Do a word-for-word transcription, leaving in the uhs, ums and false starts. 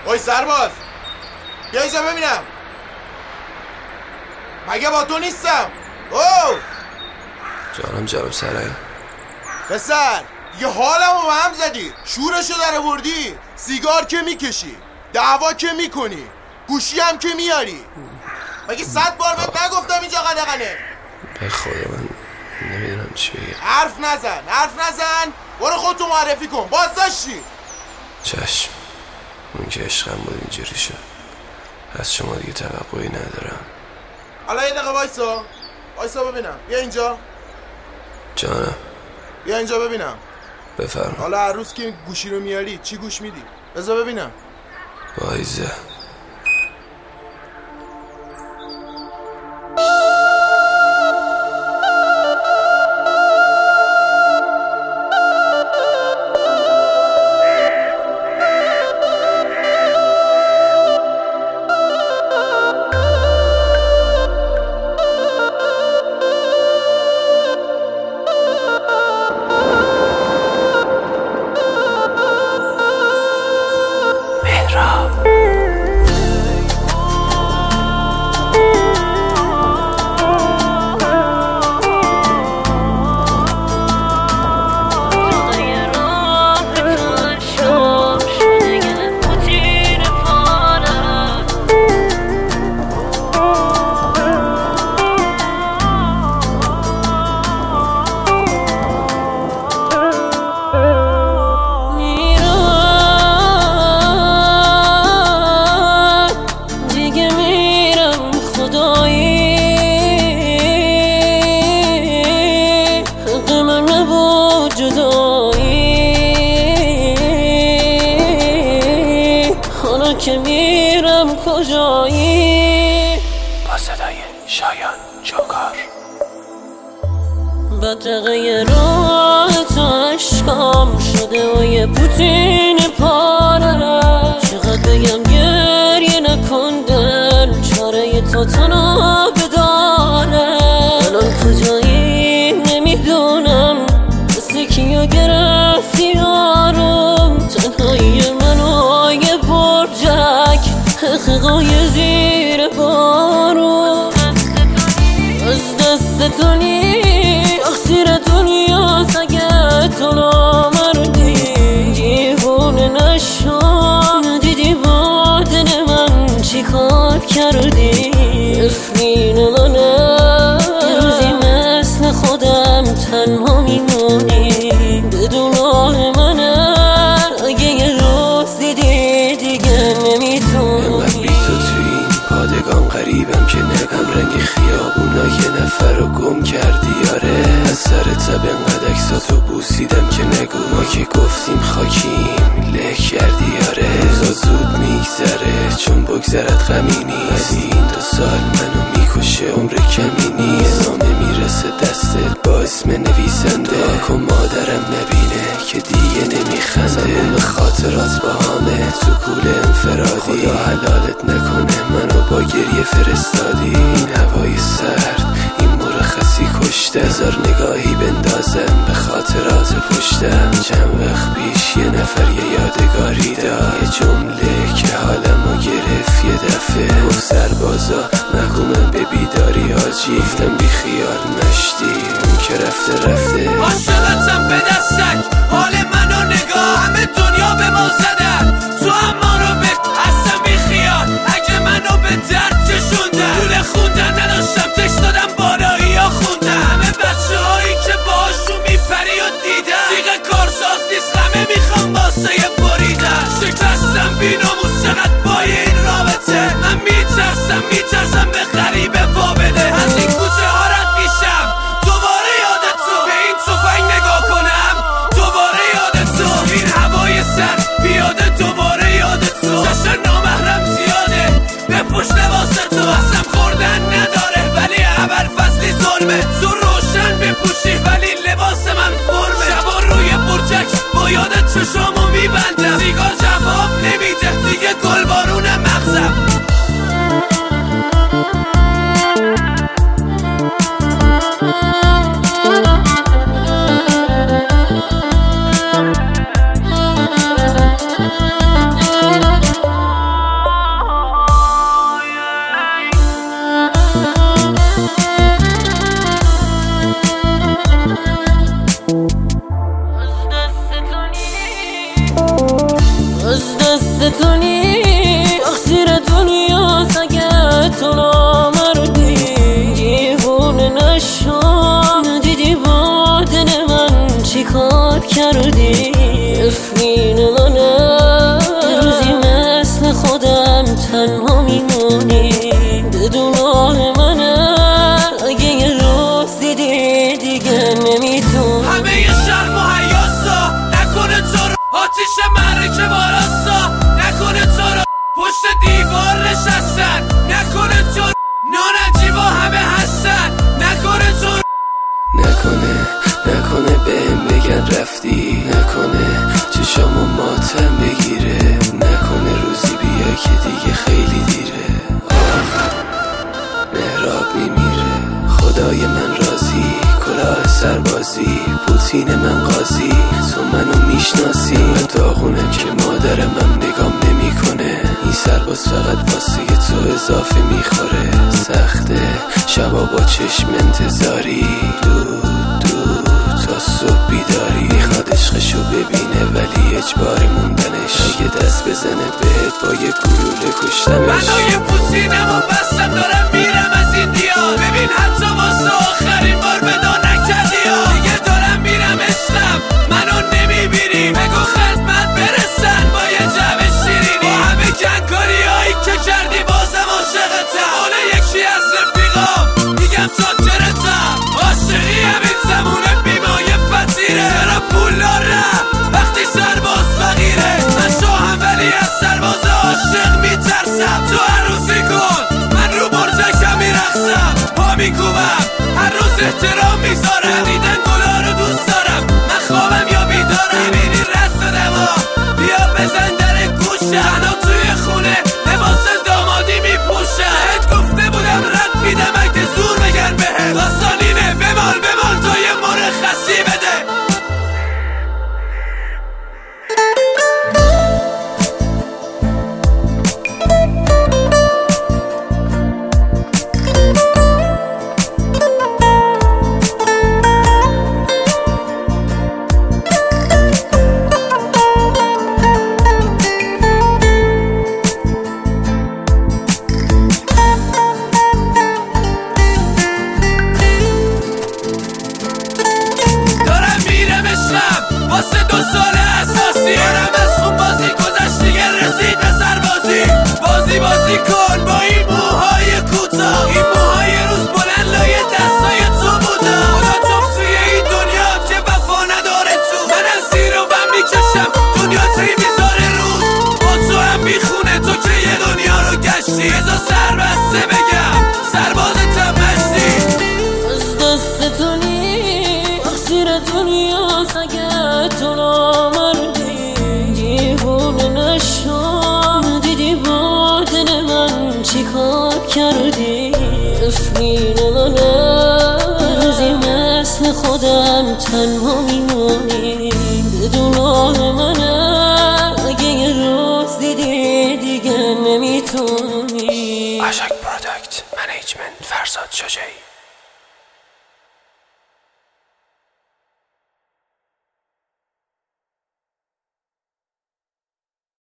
اوی سرباز بیا اینجا ببینم. مگه با تو نیستم؟ او جانم جناب سرای. پسر یه حالمو به هم زدی، شورشو در آوردی، سیگار که میکشی، دعوا که میکنی، گوشی هم که میاری. مگه صد بار بهت نگفتم اینجا قدغنه؟ به خدا من نمیدونم چی بگم. حرف نزن حرف نزن برو خودتو معرفی کن. باز داشتی؟ چشم، اون که عشقم بود اینجوری شد. از شما دیگه توقعی ندارم. حالا یه دقیقه وایسا وایسا ببینم. بیا اینجا. جانم بیا اینجا ببینم. بفرما. حالا هر روز که گوشی رو میاری چی گوش میدی؟ بذار ببینم. وایزه. که میرم کجایی با صدای شایان جوکار. بدقه راه تو عشقام شده و یه پوتین پاره. چقدر بگم گریه نکن دل، چاره تو تنها بداره. الان کجایی نمیدونم، مثل کیا گرفتی یارم. تنهایی منو یه برجک، حقیقای زیر بارو. از دست تو نی اخسیر دنیا سگه تو نامردی. دیوونه نشون دیدی با دل من چی کار کردی. نفرین منه یه روزی مثل خودم تنها میمونی. بدون آه منه اگه یه روز دیدی دیگه نمیتونی. انقدر بی تو توی این پادگان غریبم که نگم رنگ خیابونا یه نفر رو گم کردی. آره از سر تب انقدر اکساتو بوسیدم که نگو ما که گفتیم خاکیم له کردی. آره روزا زود میگذره چون بگذرت غمی نیست. این دو سال منو میکشه عمر کمی نیست. نامه میرسه دستت با اسم نویسنده کن مادرم نبینه که دیگه نمیخنده. زمان خاطرات با همه تو کول انفرادی. خدا حلالت نکنه منو با گریه فرستادی. این هوای سرد این مرخصی کشته. هزار نگاهی بندازم به خاطرات پشتم. چند وقت پیش یه نفر یه یادگاری داد، یه جمله که حالمو گرفت یه دفعه. گفت سربازا محکومم به بیداری حاجی. گفتم بی خیال مشتی اون که رفته رفته. عاشقتم به دستک حال منو نگاه. همه دنیا به ما زدن تو هم ما رو به اصلا بی خیال. اگه منو به درد کشوندن دوله خوندن نداشتم تکست دادم بالایی ها خوندن. همه بچه هایی که باشون میپری و دیدن سیغ کارساز نیست همه میخوام واسه بریدن. شکستم بی نموز چقدر پای این رابطه. من میترسم میترسم به غریبه پا بده. از این کوچه ها رد میشم دوباره یادت تو. به این توفنگ نگاه کنم دوباره یادت تو. این هوای سر بیاده دوباره یادت تو. جشن نامحرم زیاده به پشت واسه تو. اصلا خوردن نداره ولی اول فصلی ظلمه. تو روشن بپوشی ولی لباس من فرمه. شبا روی برجک با یادت چشامو میبندم. سیگار جواب نمیده دیگه گل بارون مغزم. دست تو نیست تقصیر دنیاست اگه تو نامردی دیوونه نشو دیدی با دل من چی کار کردی افرین منه روزی مثل خودم تنها میمونی بدون آه منه اگه یه روز دیدی دیگه نمیتون همه یه شرم و حیاسا نکنه تو رو آتیش مرکه باراسا نکنه تو رو پشت دیوار نشستن نکنه تو رو نانجیبا همه هستن نکنه تو رو نکنه نکنه بهم بگن رفتی نکنه چشامو ماتم بگیره نکنه روزی بیا که دیگه خیلی دیره آخ مهراب میمیره خدای من راضی کلاه سربازی پوتین من قاضی تو منو میشناسی من داغونم که مادرم هم نگام نمیکنه این سرباز فقط واسه تو اضافه میخوره سخته شبا با چشم انتظاری دو دو تا صبح بیداری میخواد عشقشو ببینه ولی اجبار موندنش اگه دست بزنه بهت با یه گلوله کشتمش منو یه پوتینم و بستم دارم میرم از این دیار ببین حتی واسه آخرین بار ودا نکردی ها دیگه دارم میرم عشقم منو نمیبینی بگو خدمت برسن با یه جمع شیرینی با همه کنکاری هایی که کردی بازم عاشقتم اون یکی از رفیقام میگم چاکرتم عاشقی همین زمونه بیمایه فتیره چرا پول دارم وقتی سرباز فقیره من شاهم ولی از سرباز عاشق میترسم تو عروسی کن من رو برجکم میرخصم پا میکوبم هر روز احترام میذارم دیدن گلا رو دوست دارم من خوابم یا بیدارم میبینی رد دادم بیا بزن در گوشم تنها توی خونه لباس دامادی میپوشم بهت گفته بودم رد میدم اگه زور بگن بهم داستانینه بمال بمال تا یه مرخصی بده واسه دو سال اساسی دارم از خون بازی گذشت دیگه رسید به سربازی بازی بازی کن با این موهای کوتاه این موهای روز بلند لای دستای تو بودم خدا توف توی این دنیا که وفا نداره تو منم زیر و بم میکشم دنیا تی میذاره روز با تو هم میخونه تو که یه دنیا رو گشتی ازا سر بسته بگم سربازتم مشتی از دست تو نیست تقصیر دنیاست اگه تو نامردی دیوونه نشو دیدی با دل من چی کار کردی افرین منه روزی مثل خودم تنها